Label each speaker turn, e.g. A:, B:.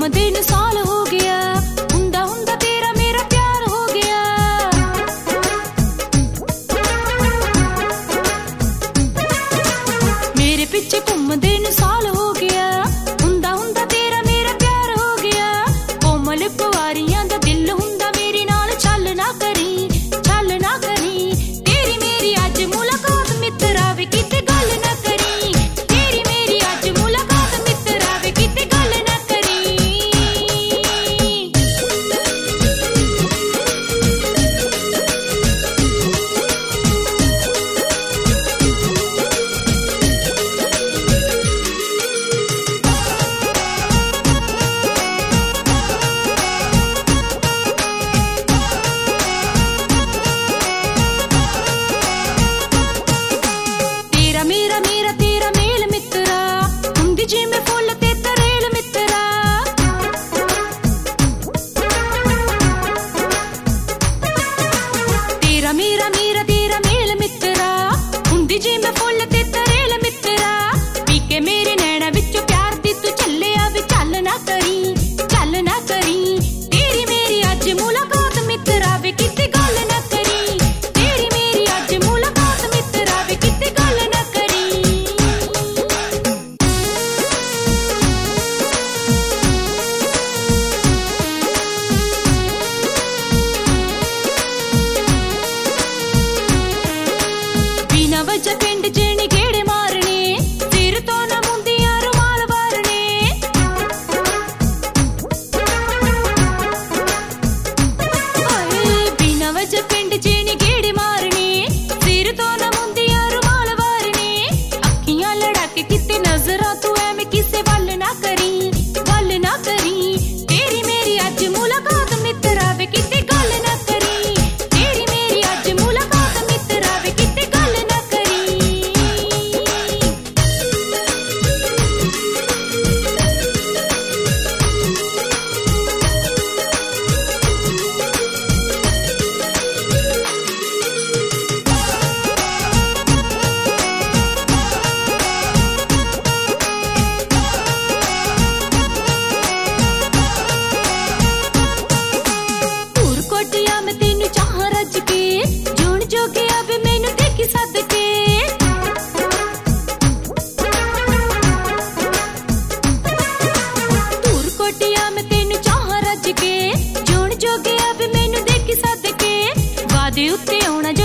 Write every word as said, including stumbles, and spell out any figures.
A: घूमदे नूं साल हो गया, हुंदा हुंदा तेरा मेरा प्यार हो गया। मेरे पीछे घूमदे नूं साल हो गया, हुंदा हुंदा तेरा मेरा प्यार हो गया। कोमल पवारियां दा दिल हुंदा मेरे नाल, छल ना करी छल ना करी। तेरी मेरी अज मुलाकात मित्तरा वे किते गल ना करी, तेरी मेरी अज मुलाकात मित्तरा वे किते गल ना करी। तेरा मेरा मेरा तेरा मेल मित्तरा, हुंदी जिवें फुੱਲ ते तरेल मित्तरा। तेरा मेरा मेरा तेरा मेल मित्तरा, हुंदी जिवें फुੱਲ ते तरेल मित्तरा। पी के मेरे नैना विचों प्यार दी तू झल्लिया वे, झल ना करी झल ना करी। तेरी मेरी अज मुलाकात मित्तरा वे किते गल ना करी, तेरी मेरी अज मुलाकात मित्तरा वे किते गल ना करी। बिना वजह पिंड जेने गेड़े मारने, सिर तो ना मुंदियां रुमाल वारने। ओए बिना वजह पिंड जेने गेड़े मारने, सिर तो ना मुंदियां रुमाल वारने। अखियां लड़ा के किते नजरां तू ऐवें किसे वल ना करी वल ना करी। तेरी मेरी अज मुलाकात मित्तरा वे किते गल ना करी, तेरी मेरी अज मुलाकात मित्तरा वे किते गल ना करी। दूर कोटिया मैं तेनू चाह रज के, जून जोगे अब मैनू देखी सद के। दूर कोटिया मैं तेनू चाह रज के, जून जोगे अब मैनू देखी सद के। वादे उत्ते आउणा